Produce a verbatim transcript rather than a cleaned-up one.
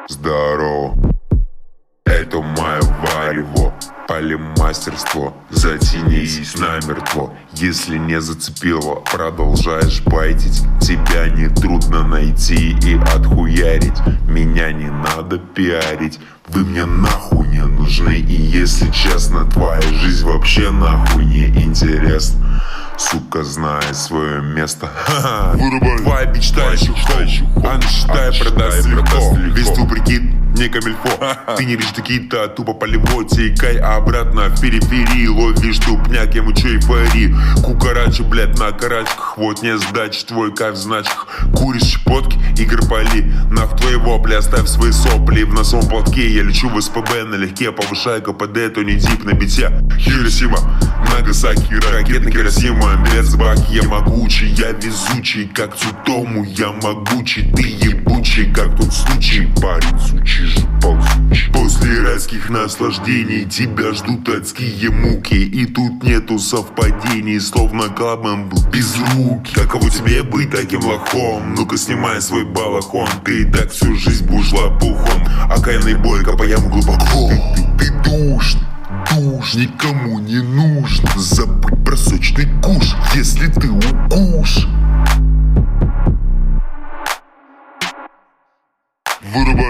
Здорово, это мое варево, полимастерство, затянись намертво. Если не зацепило, продолжаешь байтить. Тебя не трудно найти и отхуярить. Меня не надо пиарить, вы мне нахуй не нужны. И если честно, твоя жизнь вообще нахуй не интересна. Сука знает свое место. Вырубай. Твоя мечта еще хуй, а считай продаст легко. Весь твой прикид не камильфо. Ты не видишь такие-то тупо полевой. Текай обратно в периферии. Ловишь тупняк, я мучу эйфории. Кукарача, блядь, на карачках. Вот не сдачи, твой кайф в значках. Куришь щепотки, игр поли. Нах твоего, бля, оставь свои сопли. В носом платке я лечу в СПБ налегке. Повышаю КПД, то не дип на бите. Хиросима, Нагасаки, ракетный Хиросима. Без баки я могучий, я везучий, как Цутому, я могучий. Ты ебучий, как тот случай. Парень, сучий же ползучий. После райских наслаждений тебя ждут адские муки. И тут нету совпадений, словно Кабан был без руки. Каково тебе быть таким лохом? Ну-ка снимай свой балахон. Ты и так всю жизнь будешь лопухом. Окаянный бой, копаем глубоко. Ты, ты, ты душный. Душ никому не нужно. Забудь про сочный куш, если ты укуш. Вырубай.